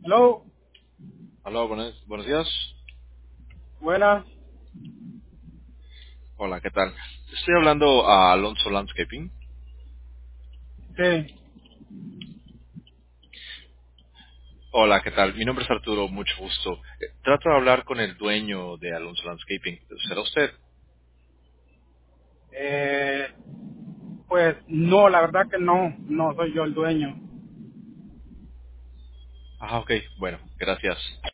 Hello, Hola, buenos días. buenas. Hola, ¿qué tal? Estoy hablando a Alonso Landscaping. Sí, Hola, ¿qué tal? Mi nombre es Arturo, mucho gusto. Trato de hablar con el dueño de Alonso Landscaping. ¿Será usted? eh, pues no, la verdad que no soy yo el dueño. Ah, ok. Bueno, gracias.